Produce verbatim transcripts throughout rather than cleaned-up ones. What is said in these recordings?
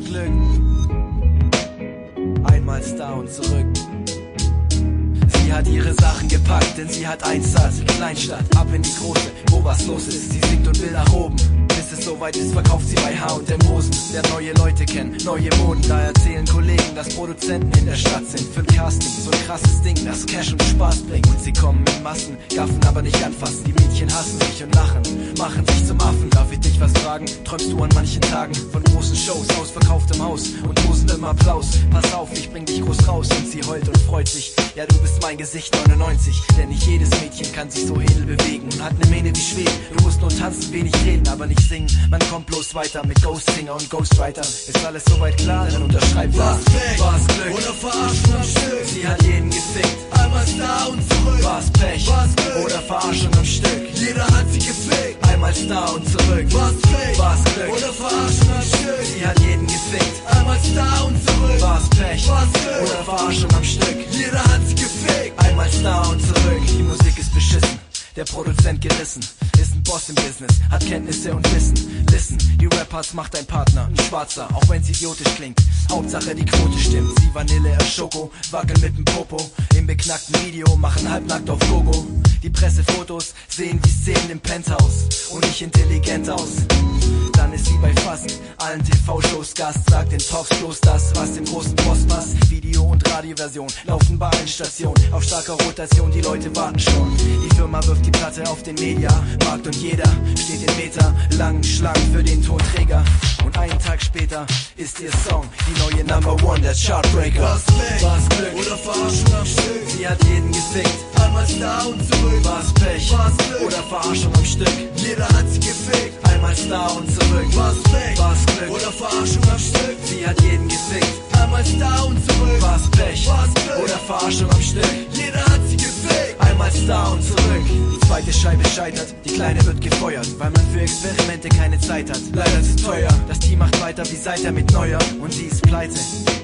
Glück. Einmal Star und zurück. Sie hat ihre Sachen gepackt, denn sie hat eins satt. Kleinstadt, ab in die Große, wo was los ist. Sie singt und will nach oben. Bis es soweit ist, verkauft sie bei H und M Hosen. Lernt neue Leute kennen, neue Moden. Da erzählen Kollegen, dass Produzenten in der Stadt sind. Für ein Casting, so ein krasses Ding, das Cash und Spaß bringt. Und sie kommen in Massen, gaffen aber nicht anfassen. Die Mädchen hassen sich und lachen, machen sich zum Affen. Darf ich dich was fragen? Träumst du an manchen Tagen von großen Shows, ausverkauftem Haus und tosendem Applaus? Pass auf, ich bring dich groß raus. Und sie heult und freut sich. Ja, du bist mein Gesicht neunundneunzig. Denn nicht jedes Mädchen kann sich so edel bewegen und hat ne Mähne wie Schweden. Du musst nur tanzen, wenig reden, aber nicht singen. Man kommt bloß weiter mit Ghost Singer und Ghostwriter. Ist alles soweit klar, dann unterschreib was. War's Glück oder Verarschung am Stück. Sie hat jeden gefickt. Einmal Star und zurück. War's Pech War's Glück oder Verarschung am Stück. Jeder hat sie gefickt. Einmal Star und zurück. War's Pech War's Glück oder Verarschung am Stück. Sie hat jeden gefickt. Einmal Star und zurück. War's Pech War's Glück oder Verarschung am Stück. Jeder hat sie gefickt. Einmal Star und zurück. Die Musik ist beschissen, der Produzent gerissen. Ist ein Boss im Business, hat Kenntnisse und Wissen. Listen, die Rap-Parts macht ein Partner, ein Schwarzer, auch wenn's idiotisch klingt. Hauptsache die Quote stimmt, sie Vanille, er Schoko, wackeln mit dem Popo. Im beknackten Video, machen halbnackt auf Gogo. Die Pressefotos sehen wie Szenen im Penthouse und nicht intelligent aus. Dann ist sie bei fast allen T V-Shows Gast, sagt in Talks bloß das, was dem großen Boss passt. Video- und Radioversion laufen bei allen Stationen auf starker Rotation, die Leute warten schon. Die Firma wirft die Platte auf den Mediamarkt und jeder steht in Meter langen Schlangen für den Tonträger. Und einen Tag später ist ihr Song die neue Number One, der Chartbreaker. War's Pech War's Glück oder Verarschung am Stück. Sie hat jeden gefickt. Einmal Star und zurück. War's Pech War's Glück oder Verarschung am Stück. Jeder hat sie gefickt. Einmal Star und zurück. War's Pech War's Glück oder Verarschung am Stück. Sie hat jeden gefickt. Einmal Star und zurück. War's Pech War's Glück oder Verarschung am Stück. Jeder hat sie gefickt. Einmal Star und zurück. Die zweite Scheibe scheitert, die Kleine wird gefeuert, weil man für Experimente keine Zeit hat. Leider ist es teuer, das Team macht weiter wie seither mit Neuer und sie ist pleite.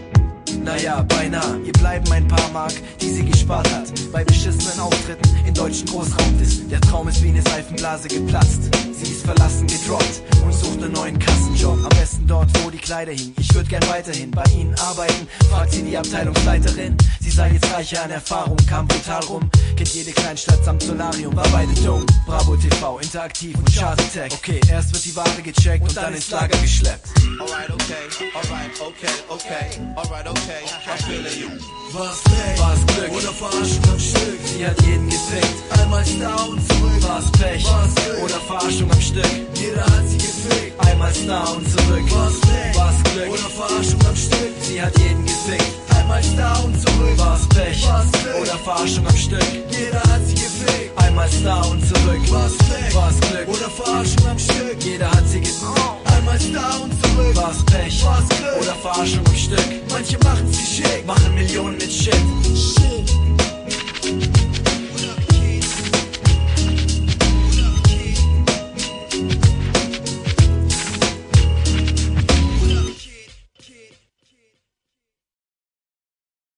Naja, beinahe, ihr bleiben ein paar Mark, die sie gespart hat. Bei beschissenen Auftritten in deutschen Großraumdiss. Der Traum ist wie eine Seifenblase geplatzt. Sie ist verlassen gedroppt und sucht einen neuen Kassenjob. Am besten dort, wo die Kleider hingen. Ich würd gern weiterhin bei ihnen arbeiten, fragt sie die Abteilungsleiterin. Sie sei jetzt reicher an Erfahrung, kam brutal rum. Kennt jede Kleinstadt samt Solarium, war beide dumm. Bravo T V, interaktiv und Chart-Attack. Okay, erst wird die Ware gecheckt und, und dann ins Lager geschleppt. Alright, okay, alright, okay, okay, alright, okay, I'm feeling you. War's Pech War's Glück oder Verarschung am Stück. Sie hat jeden gefickt. Einmal Star und zurück. War's Pech War's Glück oder Verarschung am Stück. Jeder hat sie gefickt. Einmal Star und zurück. War's Pech War's Glück oder Verarschung am Stück. Sie hat jeden gefickt. Einmal Star und zurück. War's Pech War's Glück oder Verarschung am Stück. Jeder hat sie gefickt. Einmal Star und zurück.